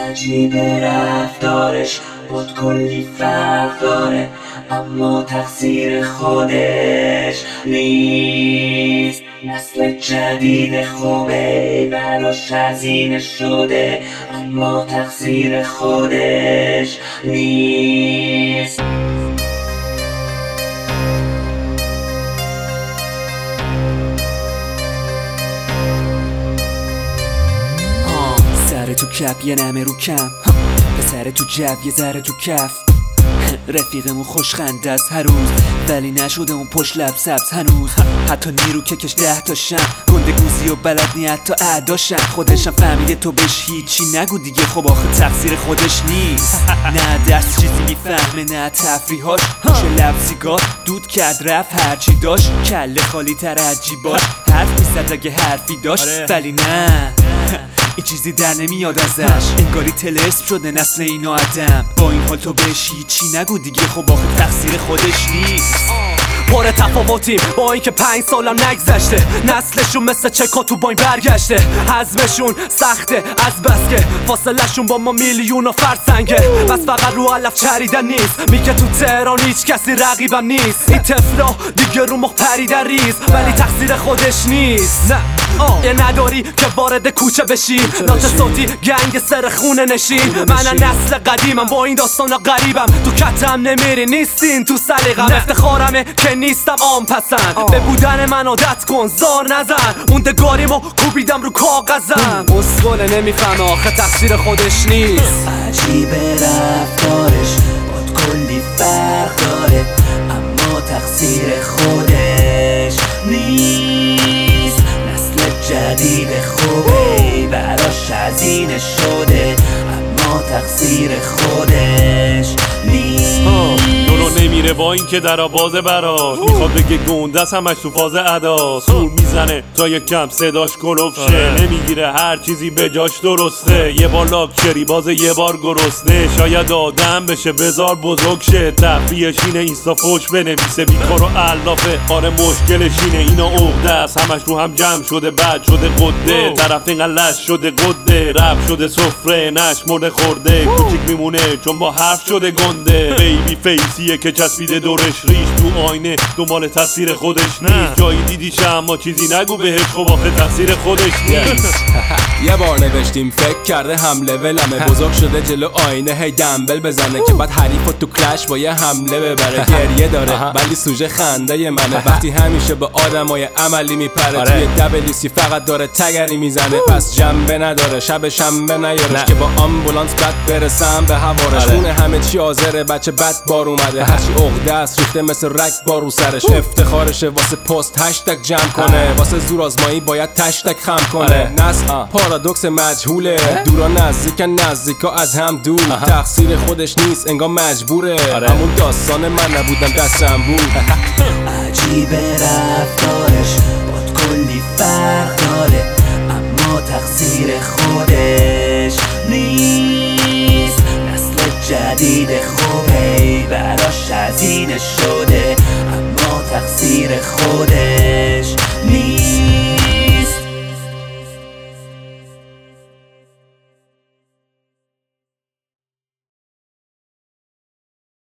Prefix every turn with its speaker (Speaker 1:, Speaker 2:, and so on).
Speaker 1: عجیب رفتارش بود کلی فرق داره، اما تقصیر خودش نیست. نسل جدید خوبه براش هزینه شده، اما تقصیر خودش نیست.
Speaker 2: سر تو کپ یه نمه رو کم، پسر تو جو یه ذره تو کف. رفیقمون خوشخنده است هر روز، ولی نشده اون پشت لب سبز هنوز. حتی نیرو که کش 10 تاشن، گنده گوزی و بلد نی حتی اعداشن. خودشم فهمیده تو بهش هیچی نگو دیگه، خب آخه تقصیر خودش نیست. نه درس چیزی میفهمه نه تفریحاش، چه لب سیگار دود کرد رفت هرچی داشت. کله خالی تر عجیباش، حرف میزد اگه حرفی داشت، ولی نه این چیزی در نمیاد ازش. انگاری تلسم شده نسل اینو آدم، با این حال تو بهش هیچی نگو دیگه، خب آخه تقصیر خودش نیست.
Speaker 3: پر تفاوتیم با اینکه 5 سالم نگذشته، نسلشون مثل چکا تو باین برگشته. حزمشون سخته از بس که فاصله شون با ما میلیون و فرسنگه. بس فقط رو علف چریدن نیست، میگه تو تهران هیچ کسی رقیبم نیست. این طفلا دیگه رو مخ پریدن ریز، ولی تقصیر خودش نیست. نه یه نداری که وارد کوچه بشی، نات صوتی گنگ سر خونه نشین. من نسل قدیمم با این داستانا غریبم، تو کتم نمیری نیستین تو سلیقم. افتخارمه که نیستم عام پسند، به بودن من عادت کن زار نزن. موندگاریمو کوبیدم رو کاغذم، مسئله نمیفهمه آخه تقصیر خودش نیست.
Speaker 1: عجیب رفتارش بود کلی فرق داره، اما تقصیر خودش نیست. نسل جدید خوبه براش هزینه شده، اما تقصیر خودش نیست.
Speaker 4: نورو نمیره با این که در آبازه براش، میخواد بگه گنده است همش تو فاز ادا. سور میزنه تا یک کم صداش کلوفشه، نمیگیره هر چیزی به جاش درسته. یه بار لاکچری بازه یه بار گرسنه، شاید آدم بشه بزار بزرگ شه. تفریحش اینه اینستا فوش بنویسه، بیکار و علافه. آره مشکلش اینه اینا عقده است، همش رو هم جمع شده بد شده قده. طرف اینقدر لش شده قده، رب شده سفره نشمرده خورده. کوچیک میمونه چون با حرف شده گنده. بیبی فیسیه که چسبیده دورش ریش، تو آینه دنبال تقصیر خودش نیست. جایی دیدیش اما چیزی نگو بهش، خب آخه تقصیر خودش نیست.
Speaker 5: یه بار نوشتیم فکر کرده حمله ولمه، بزرگ شده جلو آینه هی دنبل بزنه که بعد حریفو تو کلش با یه حمله ببره. گریه داره ولی سوژه خنده منه، وقتی همیشه به آدمای عملی میپره. توی WC فقط داره تگری میزنه، پس جنبه نداره شب شنبه نیارش که با آمبولانس بد برسم به هوارش. خونه همه چی آذره بچه بد بار اومده، هرچی عقده است ریخته مثل رگ بار رو سرش. افتخارشه واسه پست هشتگ جمع کنه، واسه زور آزمایی باید تشتگ خم کنه. نسل پارادوکس مجهوله، دورا نزدیکن نزدیکا از هم دور. تقصیر خودش نیست انگار مجبوره، همون داستان من نبودم دستم بود.
Speaker 1: عجیب رفتارش بود کلی فرق داره، اما تقصیر خودش نیست. نسل جدید خوبه براش هزینه شده، اما تقصیر خودش